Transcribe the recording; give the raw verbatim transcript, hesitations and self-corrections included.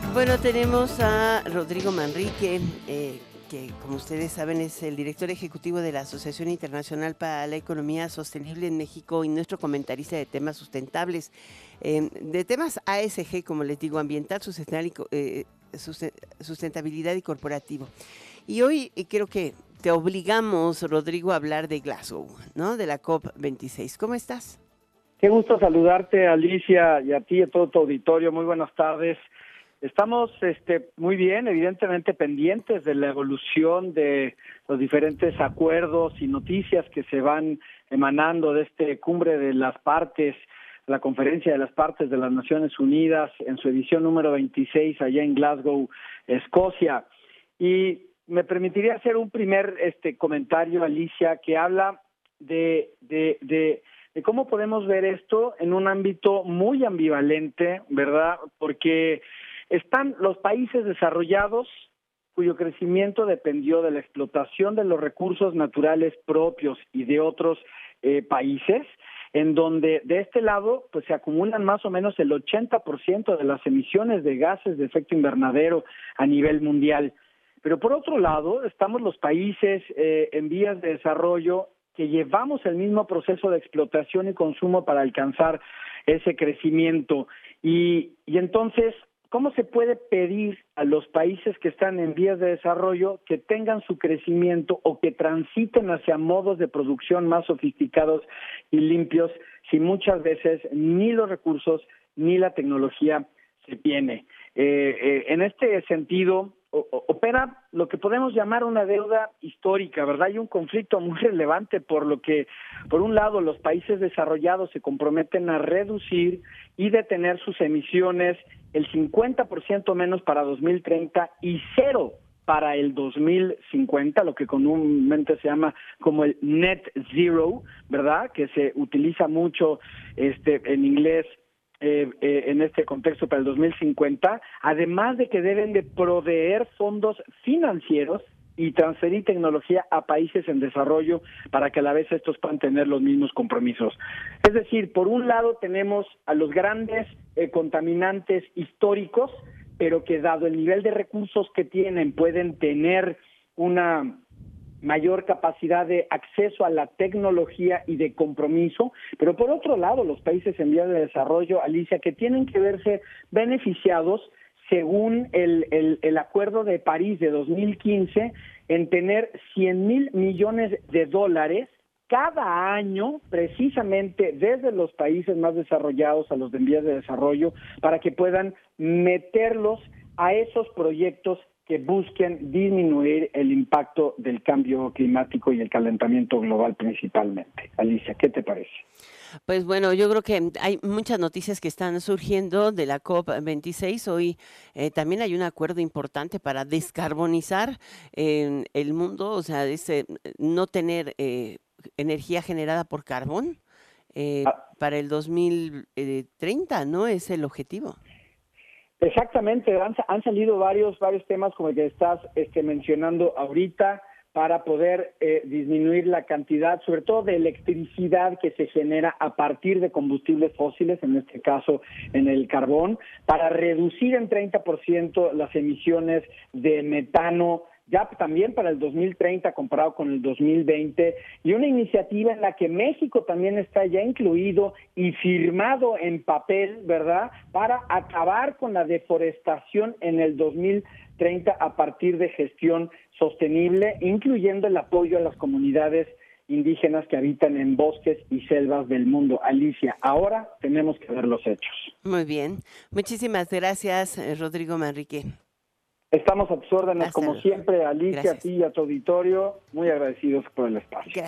Bueno, tenemos a Rodrigo Manrique, eh, que como ustedes saben es el director ejecutivo de la Asociación Internacional para la Economía Sostenible en México y nuestro comentarista de temas sustentables, eh, de temas A S G, como les digo, ambiental, sustental y co- eh, susten- sustentabilidad y corporativo. Y hoy eh, creo que te obligamos, Rodrigo, a hablar de Glasgow, ¿no? De la COP veintiséis. ¿Cómo estás? Qué gusto saludarte, Alicia, y a ti y a todo tu auditorio. Muy buenas tardes. Estamos este, muy bien, evidentemente pendientes de la evolución de los diferentes acuerdos y noticias que se van emanando de este cumbre de las partes, la conferencia de las partes de las Naciones Unidas en su edición número veintiséis allá en Glasgow, Escocia. Y me permitiría hacer un primer este comentario, Alicia, que habla de, de, de de cómo podemos ver esto en un ámbito muy ambivalente, ¿verdad? Porque están los países desarrollados cuyo crecimiento dependió de la explotación de los recursos naturales propios y de otros eh, países, en donde de este lado pues se acumulan más o menos el ochenta por ciento de las emisiones de gases de efecto invernadero a nivel mundial. Pero por otro lado estamos los países eh, en vías de desarrollo que llevamos el mismo proceso de explotación y consumo para alcanzar ese crecimiento. Y, y entonces, ¿cómo se puede pedir a los países que están en vías de desarrollo que tengan su crecimiento o que transiten hacia modos de producción más sofisticados y limpios si muchas veces ni los recursos ni la tecnología se tiene? Eh, eh, en este sentido, opera lo que podemos llamar una deuda histórica, ¿verdad? Hay un conflicto muy relevante por lo que, por un lado, los países desarrollados se comprometen a reducir y detener sus emisiones el cincuenta por ciento menos para dos mil treinta y cero para el dos mil cincuenta, lo que comúnmente se llama como el net zero, ¿verdad? Que se utiliza mucho este en inglés. Eh, eh, en este contexto para el dos mil cincuenta, además de que deben de proveer fondos financieros y transferir tecnología a países en desarrollo para que a la vez estos puedan tener los mismos compromisos. Es decir, por un lado tenemos a los grandes eh, contaminantes históricos, pero que dado el nivel de recursos que tienen pueden tener una mayor capacidad de acceso a la tecnología y de compromiso, pero por otro lado los países en vías de desarrollo, Alicia, que tienen que verse beneficiados según el, el, el Acuerdo de París de dos mil quince en tener cien mil millones de dólares cada año, precisamente desde los países más desarrollados a los de en vías de desarrollo, para que puedan meterlos a esos proyectos que busquen disminuir el impacto del cambio climático y el calentamiento global principalmente. Alicia, ¿qué te parece? Pues bueno, yo creo que hay muchas noticias que están surgiendo de la COP veintiséis. Hoy eh, también hay un acuerdo importante para descarbonizar eh, el mundo, o sea, es, eh, no tener eh, energía generada por carbón eh, Ah, para el dos mil treinta, ¿no? Es el objetivo. Exactamente, han, han salido varios varios temas como el que estás este, mencionando ahorita para poder eh, disminuir la cantidad, sobre todo de electricidad que se genera a partir de combustibles fósiles, en este caso en el carbón, para reducir en treinta por ciento las emisiones de metano, ya también para el dos mil treinta comparado con el dos mil veinte, y una iniciativa en la que México también está ya incluido y firmado en papel, ¿verdad?, para acabar con la deforestación en el dos mil treinta a partir de gestión sostenible, incluyendo el apoyo a las comunidades indígenas que habitan en bosques y selvas del mundo. Alicia, ahora tenemos que ver los hechos. Muy bien. Muchísimas gracias, eh, Rodrigo Manrique. Estamos a tus órdenes, Hasta como luego. siempre, Alicia, a Gracias. ti y a tu auditorio, muy agradecidos por el espacio.